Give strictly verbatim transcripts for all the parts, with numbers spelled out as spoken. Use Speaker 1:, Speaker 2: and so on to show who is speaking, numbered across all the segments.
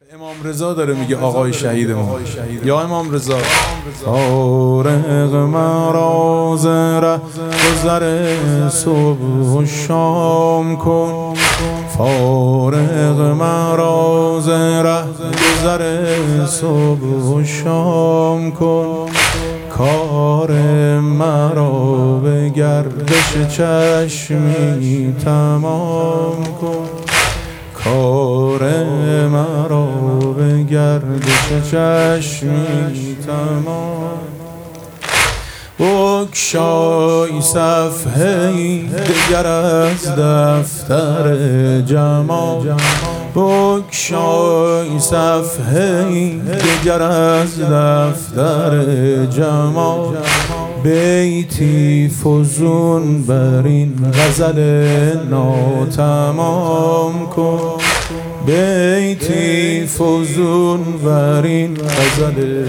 Speaker 1: امام رضا داره میگه آقای شهیدمون. یا امام رضا فارغ مراز ره گذر صبح و شام کن، فارغ مراز ره گذر صبح و شام کن، کار مرا به گردش چشمی تمام کن، کار مرا به گردش چشمی تمام. بگشای صفحه‌ای دگر از دفتر جمال، بگشای صفحه‌ای دگر از دفتر جمال، بیتی فزون بر این غزل ناتمام کن، بیتی فزون بر این غزل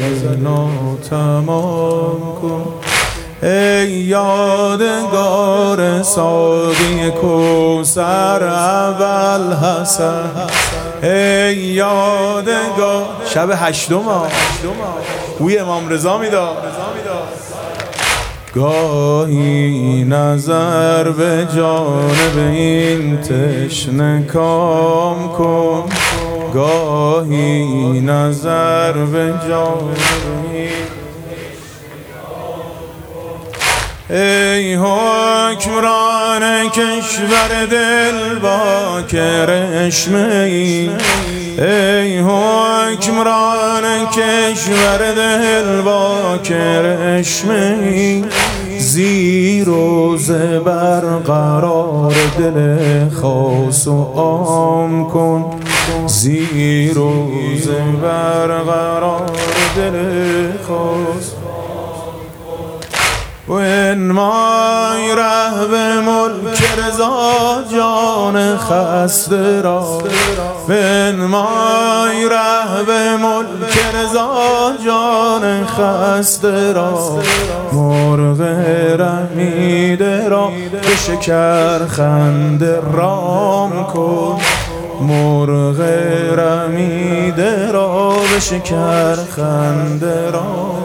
Speaker 1: ناتمام کن. ای یادگار ساقی کوثر ابوالحسن، ای یادگار شب هشتم بوی امام رضا میداد. گاهی نظر به جانب این تشنه کام کن، گاهی نظر به جانب این. ای حکمران کشور دل با کرشمه ای، ای حکمران کشور دل با کرشمه ای، زیر و زبر قرار دل خاص و عام کن، زیر و زبر قرار دل خاص. و انمای ره به ملک رضا جان خسته را، و انمای ره به ملک رضا جان خسته را، مرغ رمیده را به شکر خنده رام کن، مرغ رمیده را به شکر خنده رام.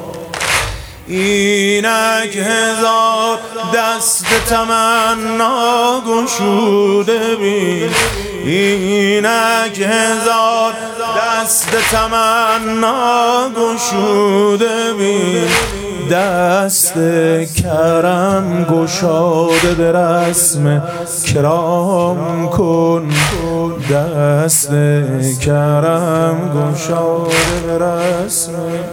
Speaker 1: اینک هزار دست تمنا گشوده بین، اینک هزار دست تمنا گشوده بین، دست کرم گشاده به رسم کرام کن، دست کرم گشاده به رسم.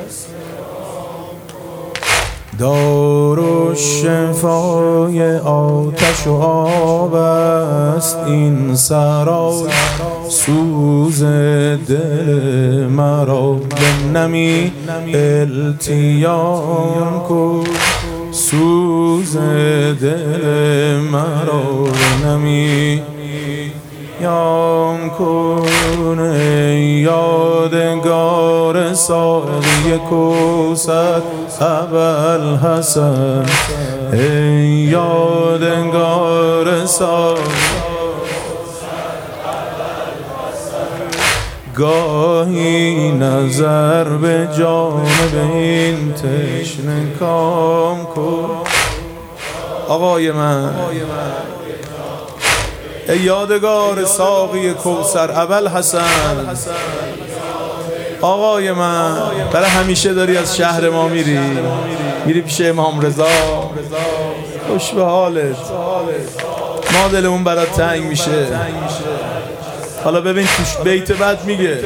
Speaker 1: دار و شفای آتش و آب است این سرای، سوز دل مرا به نمی التیام کن، سوز دل مرا به نمی یام کن. ای یادگار ساقی کوثر ابوالحسن، ای یادگار ساقی گاهی نظر به جانب این تشنه کام کن. آقای من، ای یادگار ساقی کوثر ابوالحسن، آقای من، برای همیشه داری از شهر ما میری میری پیش امام رضا، خوش به حالت، ما دلمون برات تنگ میشه. حالا ببین توش بیت بعد میگه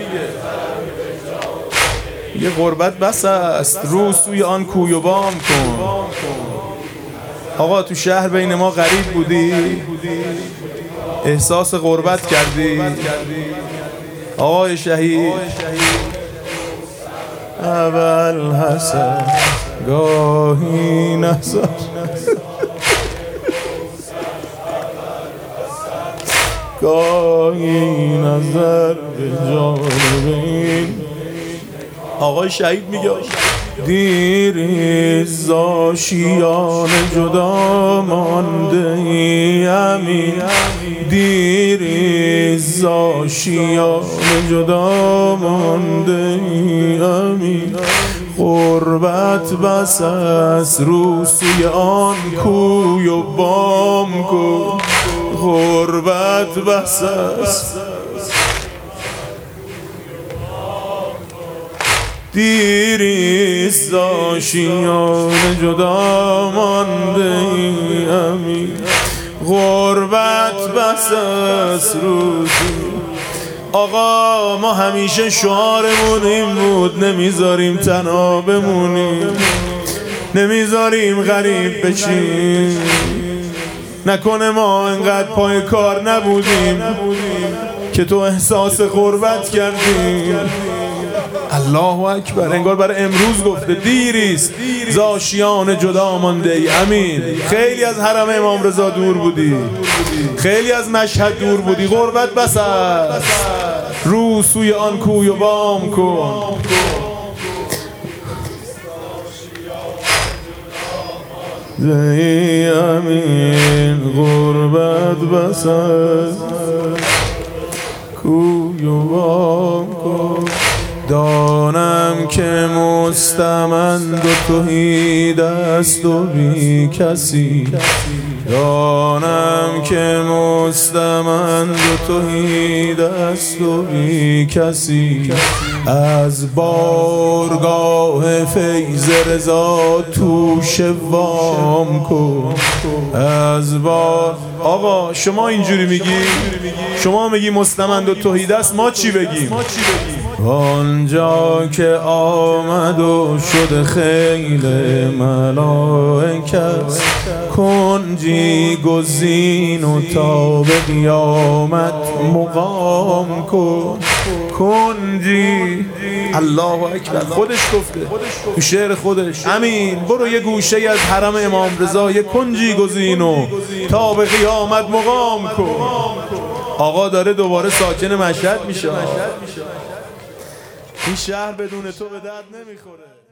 Speaker 1: یه غربت بس است، رو سوی آن کوی و بام کن. آقا تو شهر بین ما غریب بودی، احساس غربت کردی. آقای شهید ابوالحسن گاهی نظر گاهی نظر به جانب این. آقای شهید میگه دیری زاشیان جدا مانده ای امین، دیری زاشیان جدا مانده امین غربت بس است رو سوی آن کوی و بام کن غربت بس است دیری زاشیان جدا مانده امین غربت بس است رو آقا ما همیشه شعارمون این بود نمیذاریم تنها بمونیم نمیذاریم غریب بشیم نکنه ما انقدر پای کار نبودیم که تو احساس غربت کردیم الله اکبر انگار برای امروز گفته دیریست زاشیان جدا مانده ای امین خیلی از حرم امام رضا دور بودی خیلی از مشهد دور بودی غربت بس است رو سوی آن کوی و بام کن ای امین غربت بس است کوی و بام کن دانم که مستمند و توحید است و بی کسی دانم که مستمند و توحید است و بی کسی از بارگاه فیض رضا توش وام کن از بار آقا شما اینجوری میگی شما میگی مستمند و توحید است ما چی بگیم آنجا که آمد و شد خیل ملائکت کنجی گزین و تا به قیامت مقام کن کنجی الله اکبر خودش گفته تو شعر خودش امین برو یه گوشه از حرم امام رضا یه کنجی گزین و تا به قیامت مقام کن آقا داره دوباره ساکن مشهد میشه این شهر بدون تو به درد نمیخوره